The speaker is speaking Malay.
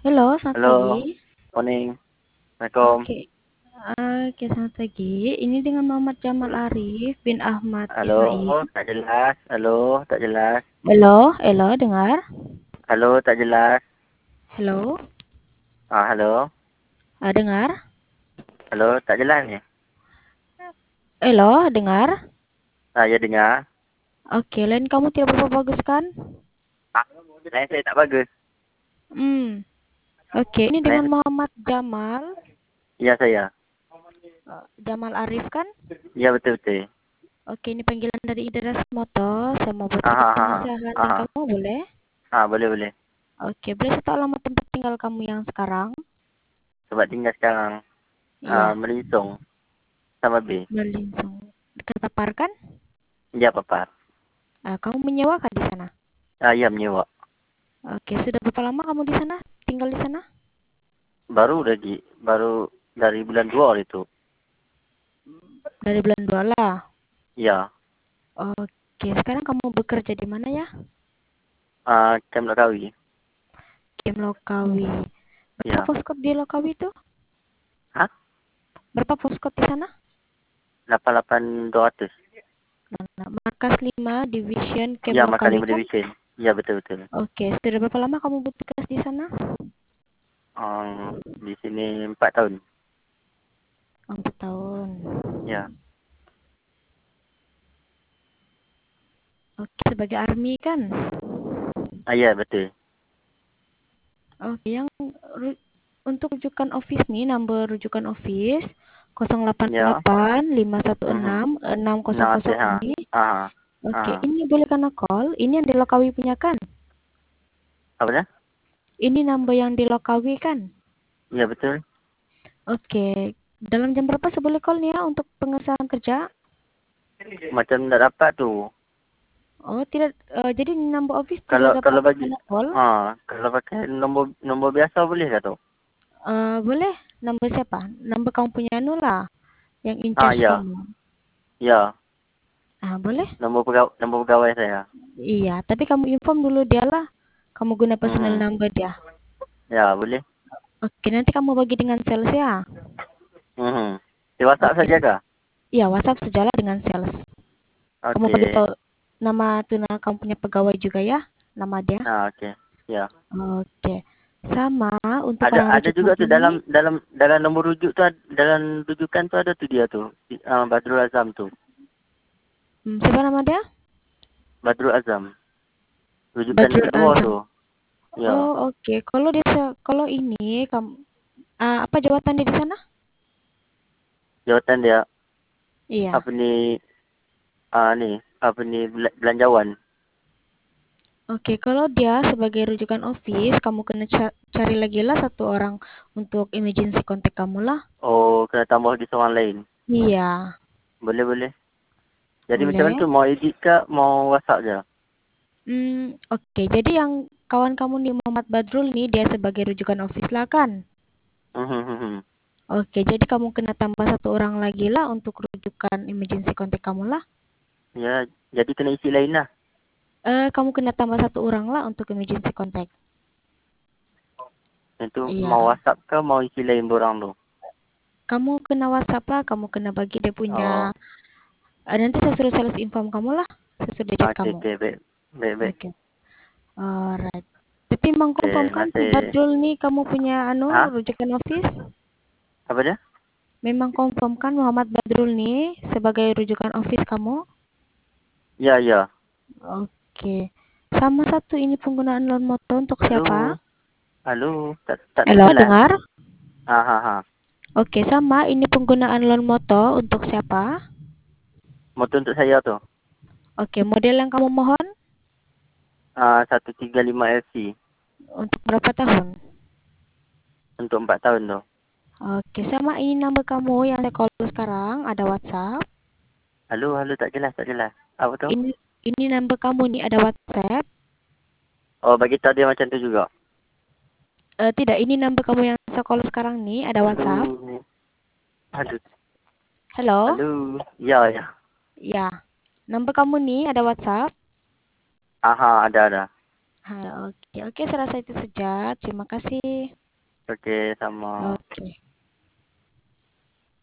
Halo, selamat Halo, pagi. morning. Assalamualaikum. Oke, oke, selamat pagi. Ini dengan Muhammad Jamal Arif bin Ahmad Halo, Ismail. tak jelas. Halo, tak jelas. Halo, dengar? Halo, tak jelas. Halo, Halo. dengar? Halo, tak jelas ni. Halo, dengar? Ya dengar. Oke, lain kamu tidak berapa bagus kan? Ah, lain saya tak bagus. Oke, ini dengan Lain, Muhammad Jamal, ya saya. Jamal Arif kan? Ya betul-betul. Oke, ini panggilan dari Idras Motor. Saya mau buat Ah, sedikit ah, ah, penasehat ah, dengan ah. kamu, boleh? Boleh-boleh. Oke, boleh saya tahu alamat tempat tinggal kamu yang sekarang? Sebab tinggal sekarang Iya, Melinsong sama B. Melinsung. Dekat Papar kan? Ya, Papa. Kamu menyewa kah di sana? Ya menyewa. Oke, sudah berapa lama kamu di sana? Tinggal di sana? Baru dari bulan 2 hari itu. Dari bulan 2 lah. Ya, Oke, sekarang kamu bekerja di mana ya? Kem Lakawi. Game Lokawi. Berapa Ya. poskot di Lokawi itu? Hah? Berapa poskot di sana? 88-200. Nah, Markas 5 Division Game Ya, makan Lokawi 5 kan? division. Ya, betul-betul. Oke, sudah berapa lama kamu bertugas di sana? Di sini 4 tahun. 4 tahun. Ya. Oke, sebagai army kan? Ya betul. Oke, untuk rujukan office nih, nomor rujukan office Ya. 088 Mhm. 516 Nah, 600 ha. ini. Ah. Oke, Ah. ini boleh kena call. Ini yang di Lokawi punya kan? Apa dah? Ini number yang di Lokawi kan? Ya betul. Oke, dalam jam berapa saya boleh call nih ya untuk pengesahan kerja? Macam tak dapat tu. Oh, tidak. Jadi number office Kalau tidak dapat kalau bagi kena call. kalau pakai nombor biasa boleh tak tu? Boleh. Number siapa? Number kamu punya anu lah, yang in charge Ya. kamu. Ya. Boleh? Nombor pegawai saya. Iya, tapi kamu inform dulu dia lah. Kamu guna personal Mhm. number dia. Ya, boleh. Oke, nanti kamu bagi dengan sales ya. Mhm. Di WhatsApp Oke. saja kah? Iya, WhatsApp sejalan dengan sales. Kamu bagi Okey. tahu nama tuna kamu punya pegawai juga ya, nama dia. Okey. Ya. Oke. Sama untuk Ada orang ada rujukan juga tu ini. dalam nombor rujuk tu dalam rujukan tu ada tu dia tu. Badrul Azam tu. Siapa nama dia? Badrul Azam. Rujukan yang Badrul kedua tu. Azam. Ya. Oke. Kalau ini kamu apa jawatan dia di sana? Jawatan dia Iya. apa ni apa ni belanjawan. Oke, kalau dia sebagai rujukan office, kamu kena cari lagi lah satu orang untuk emergency contact kamu lah. Oh, kena tambah di seorang lain. Iya, Boleh boleh. Jadi macam mana boleh. tu, mau edit ke mau WhatsApp je? Oke. Jadi yang kawan kamu nih Muhammad Badrul nih dia sebagai rujukan office lah kan? Mhm. Oke, jadi kamu kena tambah satu orang lagi lah untuk rujukan emergency contact kamu lah. Ya, jadi kena isi lain lah. Kamu kena tambah satu orang lah untuk emergency contact. Itu Iya. mau WhatsApp ke mau isi lain borang tu? Kamu kena WhatsApp lah, kamu kena bagi dia punya. Oh, Nanti saya suruh sales inform kamu lah. Saya suruh dia chat okey kamu. okey baik. Baik baik. Oke. Alright. Tapi Okey, mengkonfirmkan si masih Badrul nih kamu punya ha? rujukan office? Apa dia? Memang konfirmkan Muhammad Badrul nih sebagai rujukan office kamu? Ya ya. Oke. Sama satu ini penggunaan loan motor untuk siapa? Halo. Halo, tak Halo, terjelas. dengar? Ha. Oke, sama ini penggunaan loan motor untuk siapa? Motor untuk saya tu. Oke, model yang kamu mohon 135 LC untuk berapa tahun? untuk 4 tahun tu. Oke, sama ini number kamu yang saya call sekarang, ada WhatsApp. Halo, tak jelas, tak jelas. Apa tu? Ini number kamu nih ada WhatsApp. Oh, bagi tahu dia macam tu juga. Tidak, ini number kamu yang saya call sekarang nih ada WhatsApp. Halo. Halo. Halo? Halo. Ya, ya. Ya. Number kamu nih ada WhatsApp. Aha, ada. Oke, oke, saya rasa itu saja. Terima kasih. Oke, sama. Oke.